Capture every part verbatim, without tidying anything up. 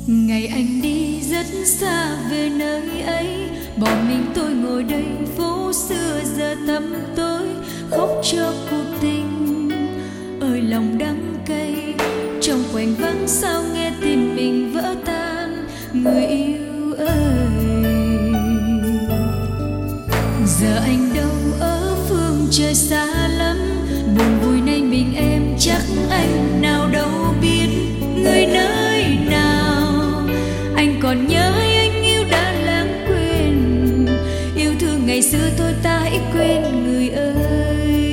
Ngày anh đi rất xa về nơi ấy, bỏ mình tôi ngồi đây phố xưa giờ tăm tối, khóc cho cuộc tình ơi lòng đắng cay. Trong quạnh vắng sao nghe tim mình vỡ tan, người yêu ơi. Giờ anh đâu ở phương trời xa lắm, buồn vui nay mình em chắc anh nào đâu biết người nơi nào. Anh còn nhớ anh yêu đã lãng quên, yêu thương ngày xưa thôi ta hãy quên người ơi.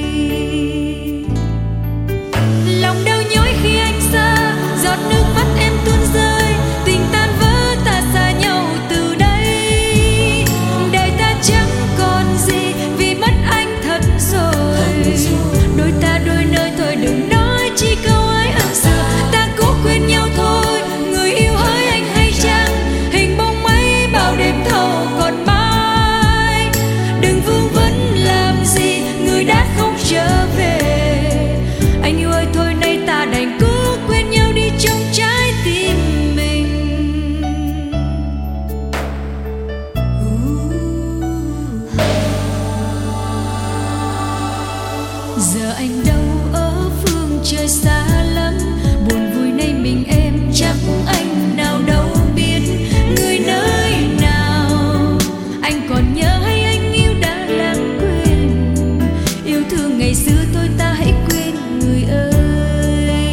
Lòng đau nhói khi anh xa, giọt nước mắt em tuôn rơi, tình tan vỡ ta xa nhau từ đây. Đời ta chẳng còn gì vì mất anh thật rồi, đôi ta đôi nơi thôi đừng nói chi câu ai ân xưa. Ta cố quên nhau thôi, người yêu hỡi anh hay chăng, hình bóng mấy bao đêm thâu còn mãi. Đừng vương vấn làm gì, người đã không trở về. Anh yêu ơi thôi nay ta đành cố quên nhau đi trong trái tim mình. Giờ anh đâu ở phương trời xa lắm, buồn vui nay mình em chắc anh nào đâu biết người nơi nào. Anh còn nhớ hay anh yêu đã lãng quên, yêu thương ngày xưa thôi ta hãy quên người ơi.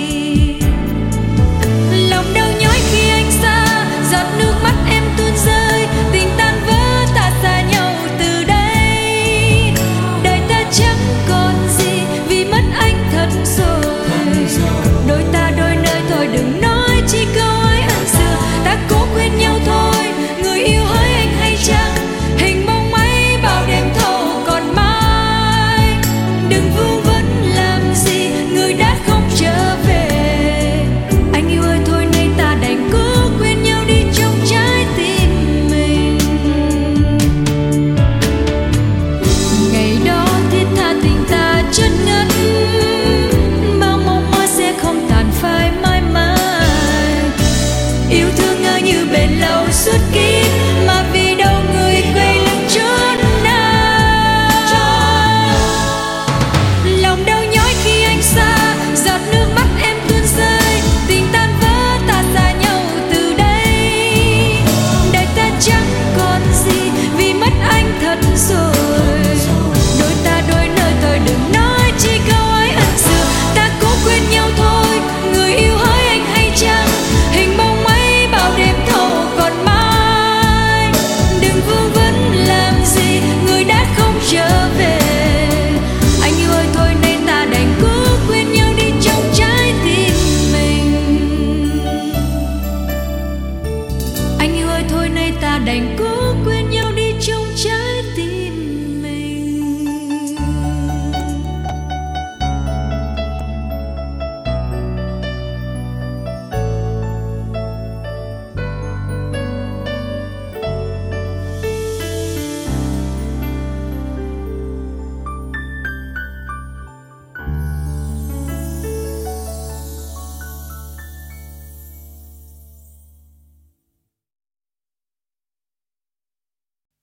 Lòng đau nhói khi anh xa, giọt nước mắt em tuôn rơi, tình tan vỡ ta xa nhau từ đây. Đời ta chẳng còn gì vì mất anh thật rồi, đôi ta đôi nơi thôi đừng nói chi câu ai ân xưa. Ta cố quên nhau thôi, người yêu hỡi anh hay chăng, hình bóng mấy bao đêm thâu còn mãi. Đừng vương